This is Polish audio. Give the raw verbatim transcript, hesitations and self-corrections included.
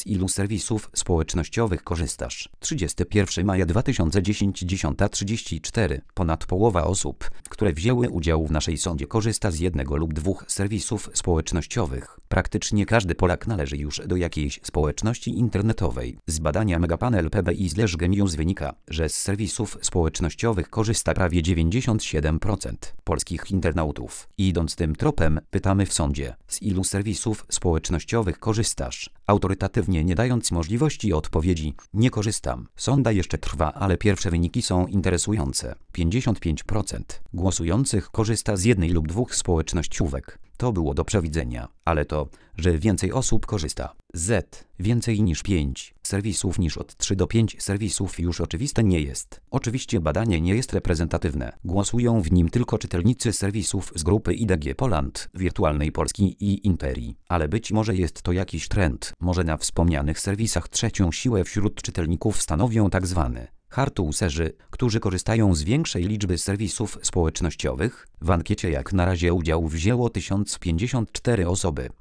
Z ilu serwisów społecznościowych korzystasz? trzydziestego pierwszego maja dwa tysiące dziesiątego, dziesiąta trzydzieści cztery. Ponad połowa osób, które wzięły udział w naszej sondzie, korzysta z jednego lub dwóch serwisów społecznościowych. Praktycznie każdy Polak należy już do jakiejś społeczności internetowej. Z badania Megapanel P B I slash Gemius wynika, że z serwisów społecznościowych korzysta prawie dziewięćdziesiąt siedem procent polskich internautów. Idąc tym tropem, pytamy w sondzie, z ilu serwisów społecznościowych korzystasz? Autorytatywnie nie dając możliwości odpowiedzi, nie korzystam. Sonda jeszcze trwa, ale pierwsze wyniki są interesujące. pięćdziesiąt pięć procent głosujących korzysta z jednej lub dwóch społecznościówek. To było do przewidzenia, ale to, że więcej osób korzysta z więcej niż pięć serwisów niż od trzy do pięciu serwisów już oczywiste nie jest. Oczywiście badanie nie jest reprezentatywne. Głosują w nim tylko czytelnicy serwisów z grupy I D G Poland, Wirtualnej Polski i Imperii. Ale być może jest to jakiś trend. Może na wspomnianych serwisach trzecią siłę wśród czytelników stanowią tak zwane hard userzy, którzy korzystają z większej liczby serwisów społecznościowych. W ankiecie jak na razie udział wzięło tysiąc pięćdziesiąt cztery osoby.